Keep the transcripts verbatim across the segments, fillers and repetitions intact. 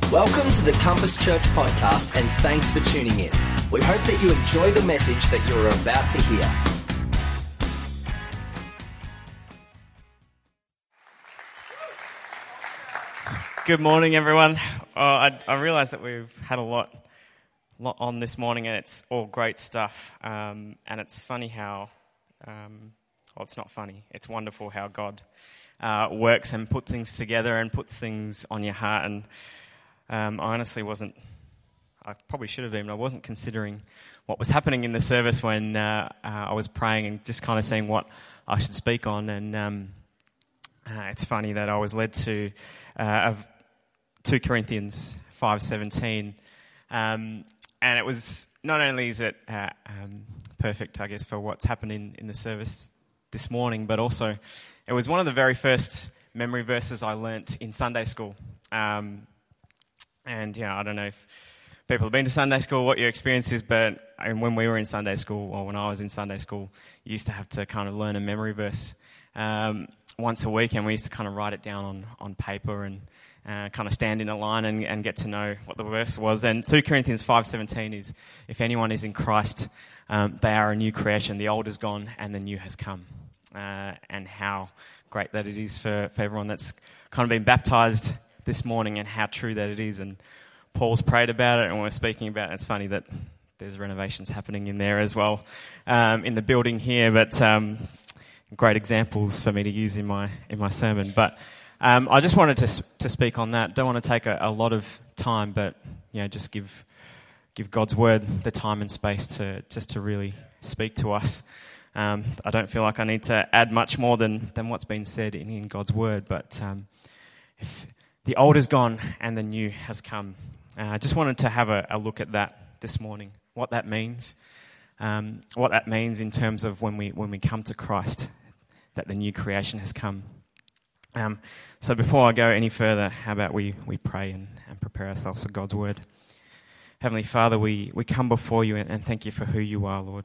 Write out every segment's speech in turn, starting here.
Welcome to the Compass Church podcast, and thanks for tuning in. We hope that you enjoy the message that you're about to hear. Good morning, everyone. Uh, I, I realise that we've had a lot, lot on this morning, and it's all great stuff. Um, and it's funny how, um, well, it's not funny. It's wonderful how God uh, works and puts things together and puts things on your heart. And um, I honestly wasn't. I probably should have been. I wasn't considering what was happening in the service when uh, uh, I was praying and just kind of seeing what I should speak on. And um, uh, it's funny that I was led to uh, two Corinthians five seventeen, um, and it was not only is it uh, um, perfect, I guess, for what's happened in, in the service this morning, but also it was one of the very first memory verses I learnt in Sunday school. Um, and yeah, I don't know if people have been to Sunday school, what your experience is, but when we were in Sunday school, or when I was in Sunday school, you used to have to kind of learn a memory verse um, once a week, and we used to kind of write it down on, on paper and uh, kind of stand in a line and, and get to know what the verse was. And two Corinthians five seventeen is, if anyone is in Christ, um, they are a new creation. The old is gone and the new has come. Uh, and how great that it is for, for everyone that's kind of been baptised this morning, and how true that it is. And Paul's prayed about it, and we're speaking about it. It's funny that there's renovations happening in there as well, um, in the building here, but um, great examples for me to use in my in my sermon. But um, I just wanted to to speak on that. Don't want to take a, a lot of time, but you know, just give give God's word the time and space to just to really speak to us. Um, I don't feel like I need to add much more than, than what's been said in, in God's word, but um, if the old is gone and the new has come. Uh, I just wanted to have a, a look at that this morning, what that means, um, what that means in terms of when we when we come to Christ, that the new creation has come. Um, so before I go any further, how about we, we pray and, and prepare ourselves for God's word. Heavenly Father, we, we come before you and, and thank you for who you are, Lord.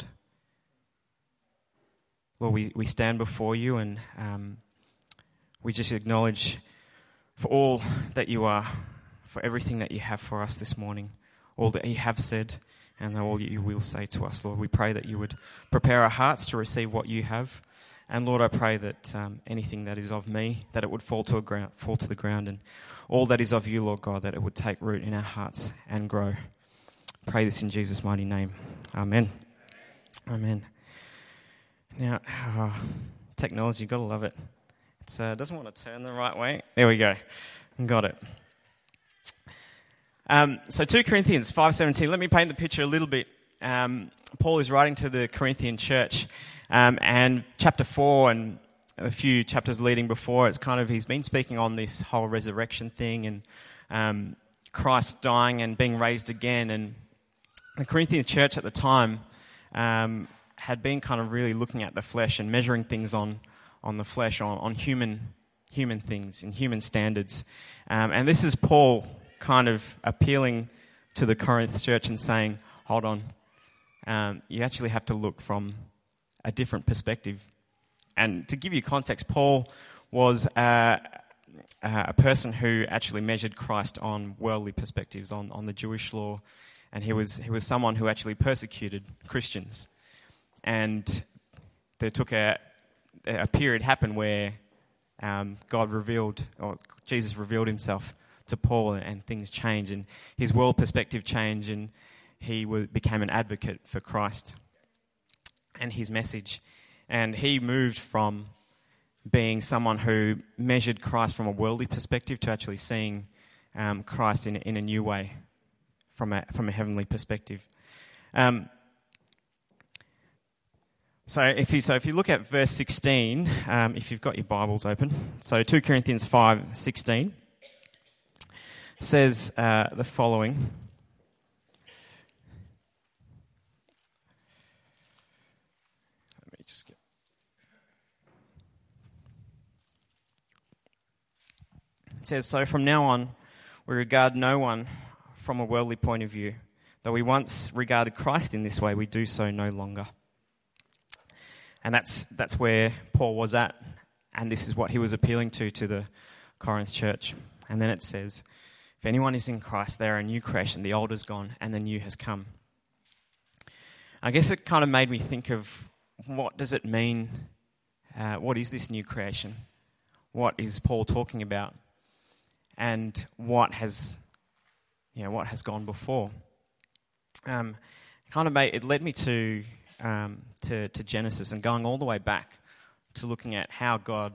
Lord, we, we stand before you and um, we just acknowledge for all that you are, for everything that you have for us this morning, all that you have said and all that you will say to us, Lord. We pray that you would prepare our hearts to receive what you have. And Lord, I pray that um, anything that is of me, that it would fall to, a ground, fall to the ground, and all that is of you, Lord God, that it would take root in our hearts and grow. Pray this in Jesus' mighty name. Amen. Amen. Now, oh, technology, gotta love it. It uh, doesn't want to turn the right way. There we go. Got it. Um, so two Corinthians five seventeen, let me paint the picture a little bit. Um, Paul is writing to the Corinthian church, um, and chapter four and a few chapters leading before, it's kind of, he's been speaking on this whole resurrection thing and um, Christ dying and being raised again. And the Corinthian church at the time um, had been kind of really looking at the flesh and measuring things on, on the flesh, on, on human human things and human standards. Um, and this is Paul kind of appealing to the Corinth church and saying, hold on, um, you actually have to look from a different perspective. And to give you context, Paul was uh, a person who actually measured Christ on worldly perspectives, on, on the Jewish law, and he was he was someone who actually persecuted Christians. And there took a, a period happen where um, God revealed, or Jesus revealed himself to Paul, and things changed, and his world perspective changed, and he w- became an advocate for Christ and his message. And he moved from being someone who measured Christ from a worldly perspective to actually seeing um, Christ in, in a new way, from a from a heavenly perspective. Um, So if you so if you look at verse sixteen, um, if you've got your Bibles open, so two Corinthians five sixteen says uh, the following. Let me just get. It says, so from now on, we regard no one from a worldly point of view. Though we once regarded Christ in this way, we do so no longer. And that's that's where Paul was at, and this is what he was appealing to, to the Corinth church. And then it says, if If anyone is in Christ, they're a new creation. The old is gone and the new has come. I guess it kind of made me think of what does it mean? Uh, what is this new creation? What is Paul talking about? And what has, you know, what has gone before? Um, kind of made, it led me to, um, to to Genesis and going all the way back to looking at how God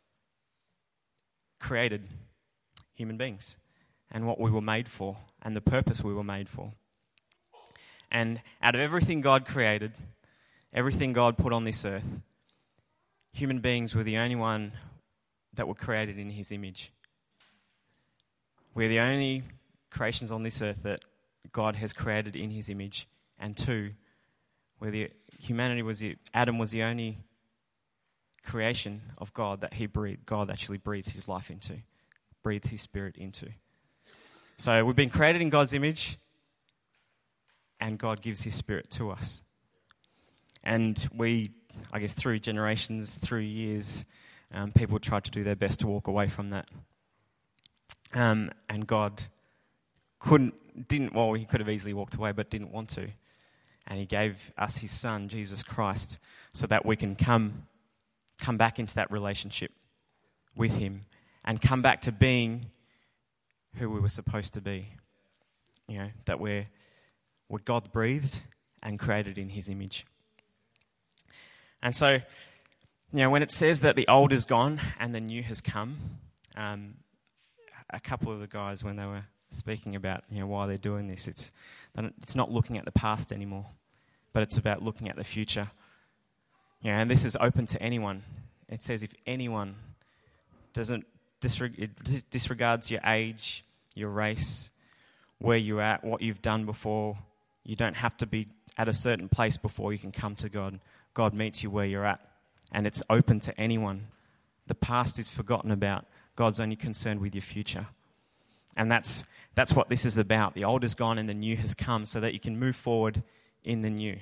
created human beings and what we were made for and the purpose we were made for. And out of everything God created, everything God put on this earth, human beings were the only one that were created in his image. We're the only creations on this earth that God has created in his image. And two, where the humanity was the, Adam was the only creation of God that he breathed, God actually breathed his life into, breathed his spirit into. So we've been created in God's image, and God gives his spirit to us. And we, I guess through generations, through years, um, people tried to do their best to walk away from that. Um, and God couldn't, didn't, well, he could have easily walked away, but didn't want to. And he gave us his son, Jesus Christ, so that we can come, come back into that relationship with him and come back to being who we were supposed to be. You know, that we're, we're God-breathed and created in his image. And so, you know, when it says that the old is gone and the new has come, um, a couple of the guys, when they were speaking about, you know, why they're doing this, it's it's not looking at the past anymore, but it's about looking at the future. You know, and this is open to anyone. It says if anyone doesn't disreg- it disregards your age, your race, where you're at, what you've done before, you don't have to be at a certain place before you can come to God. God meets you where you're at, and it's open to anyone. The past is forgotten about. God's only concerned with your future. And that's that's what this is about. The old is gone and the new has come, so that you can move forward in the new.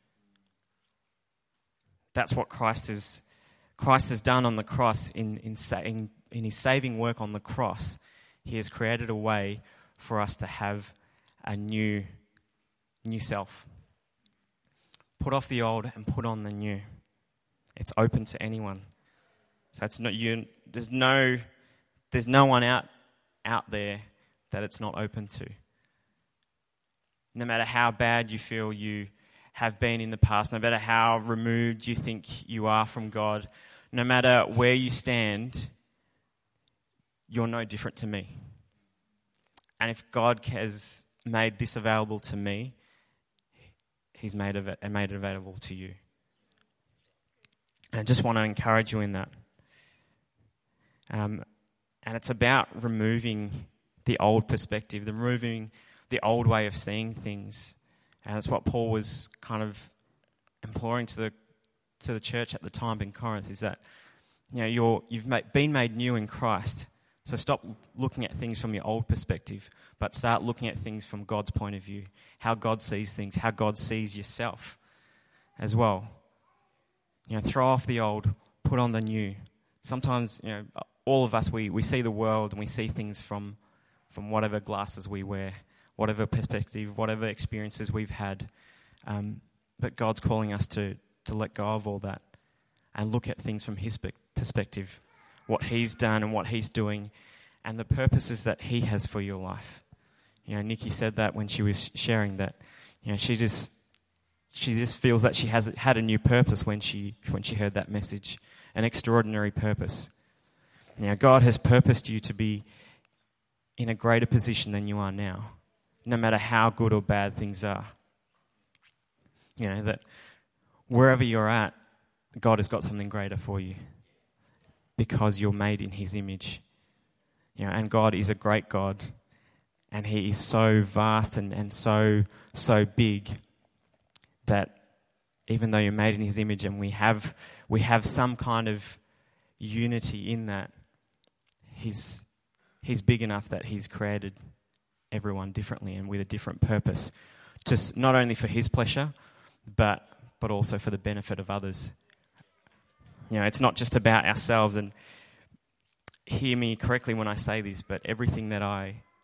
That's what Christ is Christ has done on the cross in in, in in his saving work on the cross. He has created a way for us to have a new new self. Put off the old and put on the new. It's open to anyone. So it's not you. There's no, there's no one out, out there that it's not open to. No matter how bad you feel you have been in the past, no matter how removed you think you are from God, no matter where you stand, you're no different to me. And if God has made this available to me, He's made it and made it available to you. And I just want to encourage you in that. Um, and it's about removing the old perspective, the removing the old way of seeing things. And that's what Paul was kind of imploring to the to the church at the time in Corinth, is that, you know, you're you've made, been made new in Christ. So stop looking at things from your old perspective, but start looking at things from God's point of view, how God sees things, how God sees yourself as well. You know, throw off the old, put on the new. Sometimes, you know, all of us, we, we see the world and we see things from, from whatever glasses we wear, whatever perspective, whatever experiences we've had. Um, but God's calling us to, to let go of all that and look at things from his perspective, what he's done and what he's doing and the purposes that he has for your life. You know, Nikki said that when she was sharing that, you know, she just she just feels that she has had a new purpose when she when she heard that message, an extraordinary purpose. You know, God has purposed you to be in a greater position than you are now, no matter how good or bad things are. You know, that wherever you're at, God has got something greater for you because you're made in his image. You know, and God is a great God, and he is so vast and, and so so big that even though you're made in his image and we have we have some kind of unity in that, he's he's big enough that he's created everyone differently and with a different purpose, to not only for his pleasure, but but also for the benefit of others. You know, it's not just about ourselves, and hear me correctly when I say this, but everything that I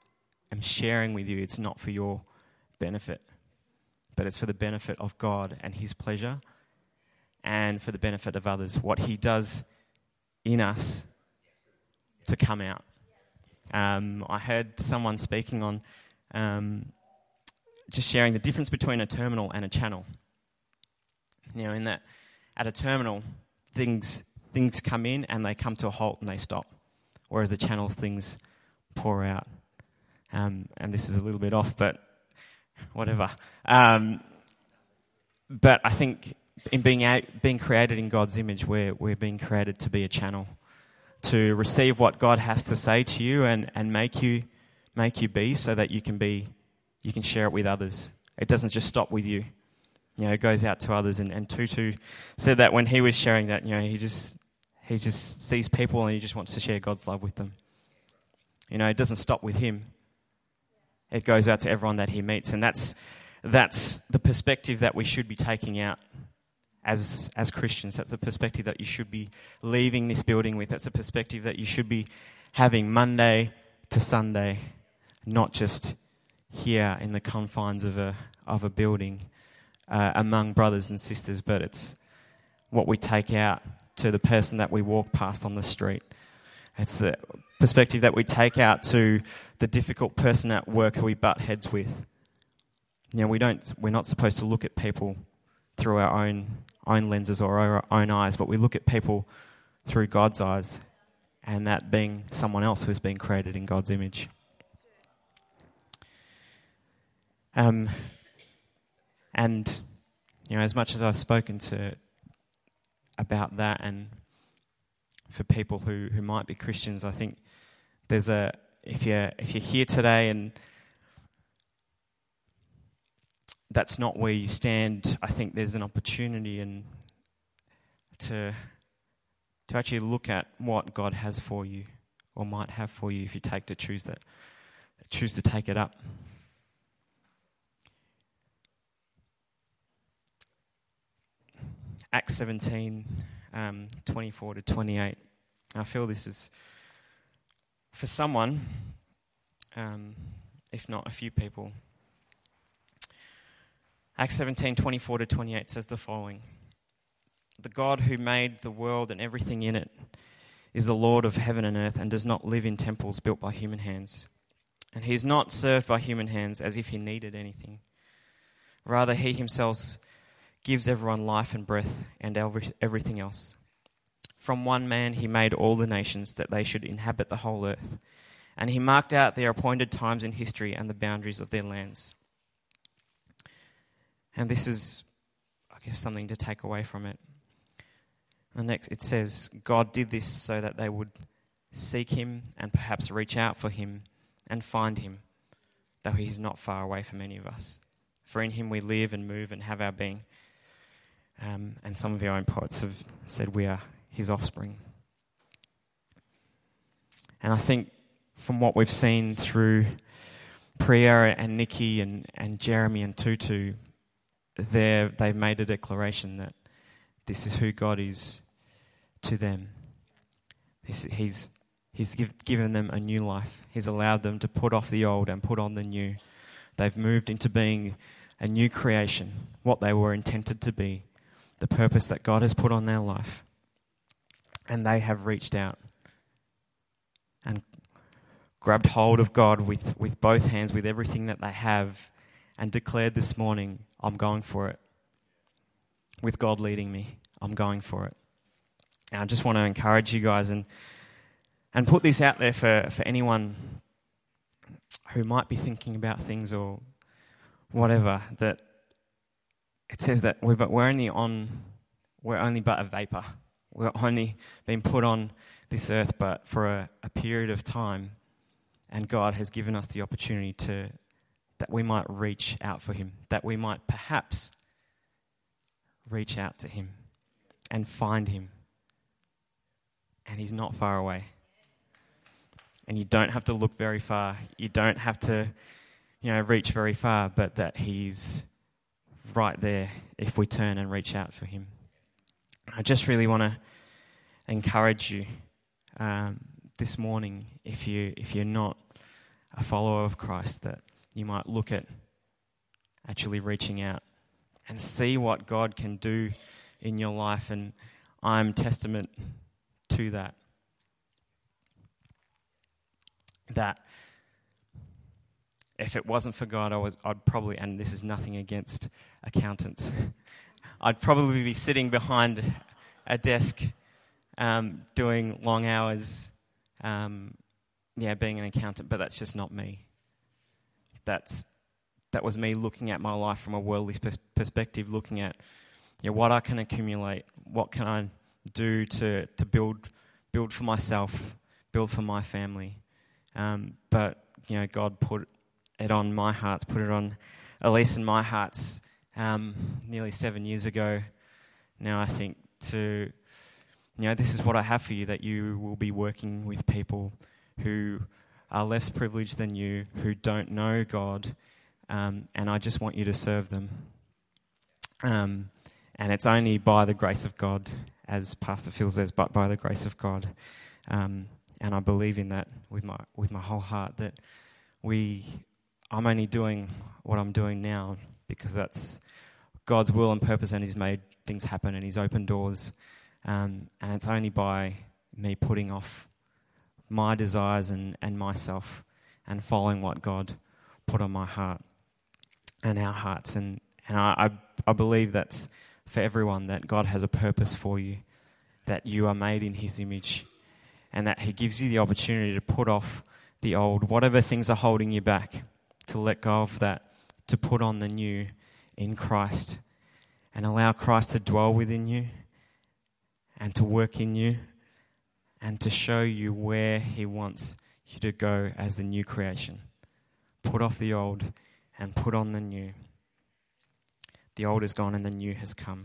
am sharing with you, it's not for your benefit, but it's for the benefit of God and his pleasure and for the benefit of others, what he does in us to come out. Um, I heard someone speaking on um, just sharing the difference between a terminal and a channel. You know, in that at a terminal, things things come in and they come to a halt and they stop, whereas a channel, things pour out. Um, and this is a little bit off, but whatever. Um, but I think in being out, being created in God's image, we're we're being created to be a channel, to receive what God has to say to you and, and make you make you be, so that you can be you can share it with others. It doesn't just stop with you. You know, it goes out to others. And, and Tutu said that when he was sharing that, you know, he just he just sees people and he just wants to share God's love with them. You know, it doesn't stop with him. It goes out to everyone that he meets, and that's that's the perspective that we should be taking out as as Christians. That's the perspective that you should be leaving this building with. That's a perspective that you should be having Monday to Sunday, not just here in the confines of a of a building uh, among brothers and sisters, but it's what we take out to the person that we walk past on the street. It's the perspective that we take out to the difficult person at work who we butt heads with. You know, we don't. We're not supposed to look at people through our own own lenses or our own eyes, but we look at people through God's eyes, and that being someone else who's been created in God's image. Um, and you know, as much as I've spoken to about that, and for people who, who might be Christians, I think there's a if you're if you're here today and that's not where you stand, I think there's an opportunity and to to actually look at what God has for you or might have for you if you take to choose that choose to take it up. Acts seventeen, um, twenty-four to twenty-eight. I feel this is for someone, um, if not a few people. Acts seventeen, twenty-four to twenty-eight says the following: "The God who made the world and everything in it is the Lord of heaven and earth and does not live in temples built by human hands. And he is not served by human hands as if he needed anything. Rather, he himself gives everyone life and breath and everything else. From one man he made all the nations that they should inhabit the whole earth. And he marked out their appointed times in history and the boundaries of their lands." And this is, I guess, something to take away from it. The next, it says, God did this so that they would seek him and perhaps reach out for him and find him, though he is not far away from any of us. For in him we live and move and have our being. Um, and some of our own poets have said we are his offspring. And I think from what we've seen through Priya and Nikki and, and Jeremy and Tutu, they've made a declaration that this is who God is to them. He's, he's, he's give, given them a new life. He's allowed them to put off the old and put on the new. They've moved into being a new creation, what they were intended to be, the purpose that God has put on their life. And they have reached out and grabbed hold of God with, with both hands, with everything that they have, and declared this morning, I'm going for it. With God leading me, I'm going for it. And I just want to encourage you guys and and put this out there for, for anyone who might be thinking about things or whatever, that it says that we're, we're only on, we're only but a vapor. We're only been put on this earth but for a, a period of time, and God has given us the opportunity to that we might reach out for him, that we might perhaps reach out to him and find him. And he's not far away. And you don't have to look very far. You don't have to, you know, reach very far, but that he's right there if we turn and reach out for him. I just really want to encourage you um, this morning, if you if you're not a follower of Christ, that you might look at actually reaching out and see what God can do in your life. And I'm testament to that. That if it wasn't for God, I was, I'd probably, and this is nothing against accountants, I'd probably be sitting behind a desk um, doing long hours, um, yeah, being an accountant, but that's just not me. That's That was me looking at my life from a worldly pers- perspective, looking at you know, what I can accumulate, what can I do to, to build build for myself, build for my family. Um, but, you know, God put it on my heart, put it on Elise and my hearts um, nearly seven years ago. Now I think to, you know, this is what I have for you, that you will be working with people who are less privileged than you, who don't know God, um, and I just want you to serve them. Um, and it's only by the grace of God, as Pastor Phil says, but by the grace of God. Um, and I believe in that with my with my whole heart, that we, I'm only doing what I'm doing now because that's God's will and purpose, and He's made things happen and He's opened doors. Um, and it's only by me putting off my desires and, and myself and following what God put on my heart and our hearts. And, and I, I, I believe that's for everyone, that God has a purpose for you, that you are made in His image, and that He gives you the opportunity to put off the old, whatever things are holding you back, to let go of that, to put on the new in Christ, and allow Christ to dwell within you and to work in you and to show you where He wants you to go as the new creation. Put off the old and put on the new. The old is gone and the new has come.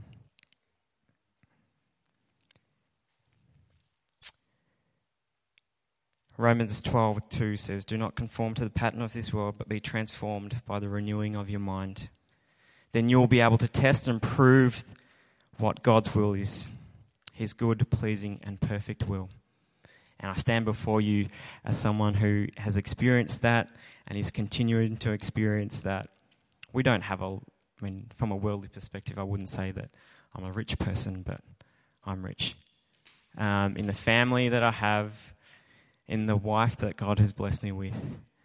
Romans twelve two says, "Do not conform to the pattern of this world, but be transformed by the renewing of your mind. Then you will be able to test and prove what God's will is, His good, pleasing, and perfect will." And I stand before you as someone who has experienced that and is continuing to experience that. We don't have a, I mean, from a worldly perspective, I wouldn't say that I'm a rich person, but I'm rich. Um, in the family that I have, in the wife that God has blessed me with,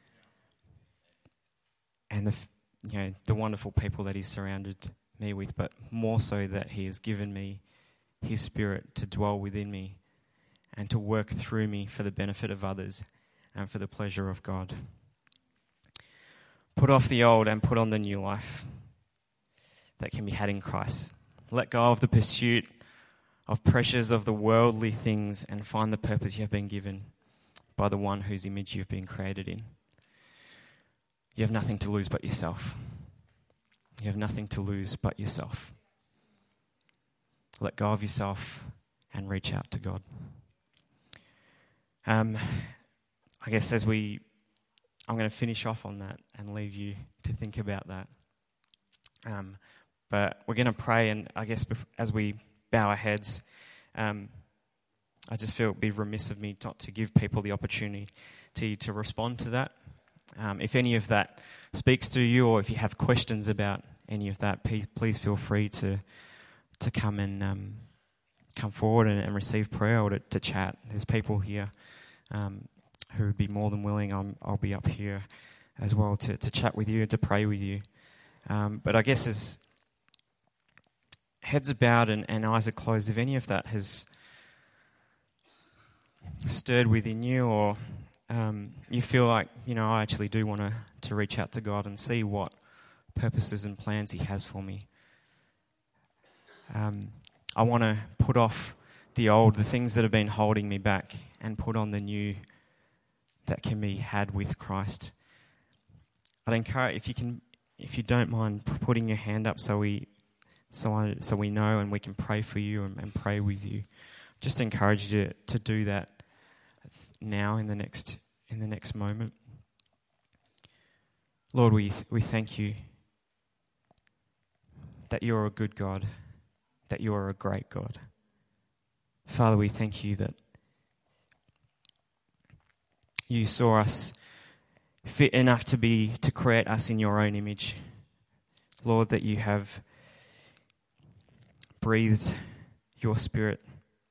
and the, you know, the wonderful people that He's surrounded me with, but more so that He has given me His Spirit to dwell within me and to work through me for the benefit of others and for the pleasure of God. Put off the old and put on the new life that can be had in Christ. Let go of the pursuit of pressures of the worldly things and find the purpose you have been given by the one whose image you've been created in. You have nothing to lose but yourself. You have nothing to lose but yourself. Let go of yourself and reach out to God. Um, I guess as we, I'm going to finish off on that and leave you to think about that. Um, but we're going to pray, and I guess as we bow our heads, um, I just feel it would be remiss of me not to give people the opportunity to, to respond to that. Um, if any of that speaks to you, or if you have questions about any of that, please, please feel free to to come and um, come forward and, and receive prayer, or to, to chat. There's people here um, who would be more than willing. I'm, I'll be up here as well to, to chat with you and to pray with you. Um, but I guess as heads are bowed and, and eyes are closed, if any of that has stirred within you, or um, you feel like, you know, I actually do want to, to reach out to God and see what purposes and plans He has for me. Um, I want to put off the old, the things that have been holding me back, and put on the new that can be had with Christ. I'd encourage, if you can, if you don't mind putting your hand up, so we, so I, so we know and we can pray for you and, and pray with you. Just encourage you to, to do that now in the next in the next moment. Lord, we we thank you that you're a good God, that you are a great God. Father, we thank you that you saw us fit enough to be to create us in your own image. Lord, that you have breathed your Spirit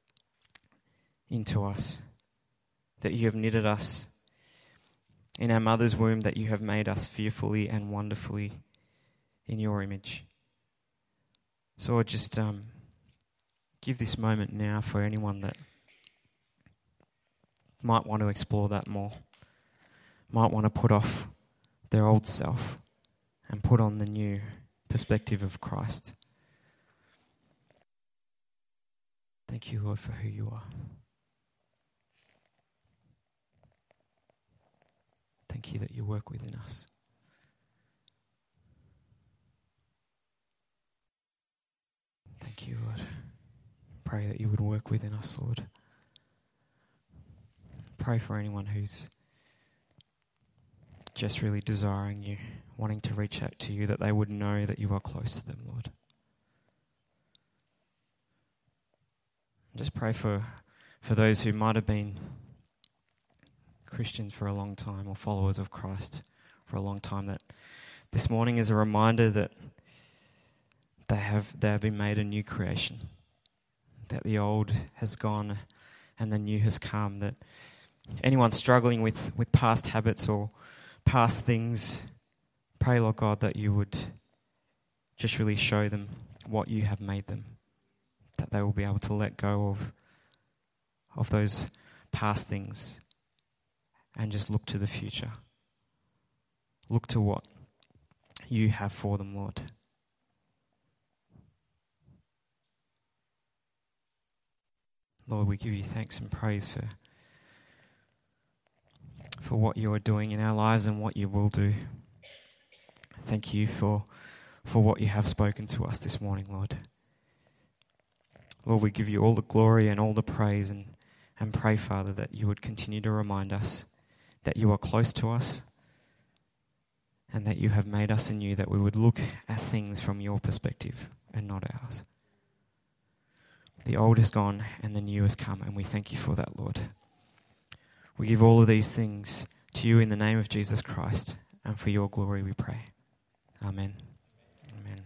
into us, that you have knitted us in our mother's womb, that you have made us fearfully and wonderfully in your image. So I just um, give this moment now for anyone that might want to explore that more, might want to put off their old self and put on the new perspective of Christ. Thank you, Lord, for who you are. Thank you that you work within us. Thank you, Lord. Pray that you would work within us, Lord. Pray for anyone who's just really desiring you, wanting to reach out to you, that they would know that you are close to them, Lord. Just pray for, for those who might have been Christians for a long time or followers of Christ for a long time, that this morning is a reminder that they have they have been made a new creation, that the old has gone and the new has come, that anyone struggling with, with past habits or past things, pray, Lord God, that you would just really show them what you have made them, that they will be able to let go of of those past things and just look to the future. Look to what you have for them, Lord. Lord, we give you thanks and praise for for what you are doing in our lives and what you will do. Thank you for for what you have spoken to us this morning, Lord. Lord, we give you all the glory and all the praise, and, and pray, Father, that you would continue to remind us that you are close to us and that you have made us anew, that we would look at things from your perspective and not ours. The old is gone and the new has come, and we thank you for that, Lord. We give all of these things to you in the name of Jesus Christ, and for your glory we pray. Amen. Amen.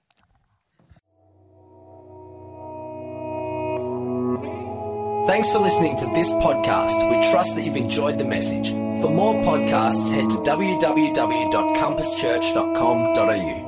Thanks for listening to this podcast. We trust that you've enjoyed the message. For more podcasts, head to w w w dot compass church dot com dot a u.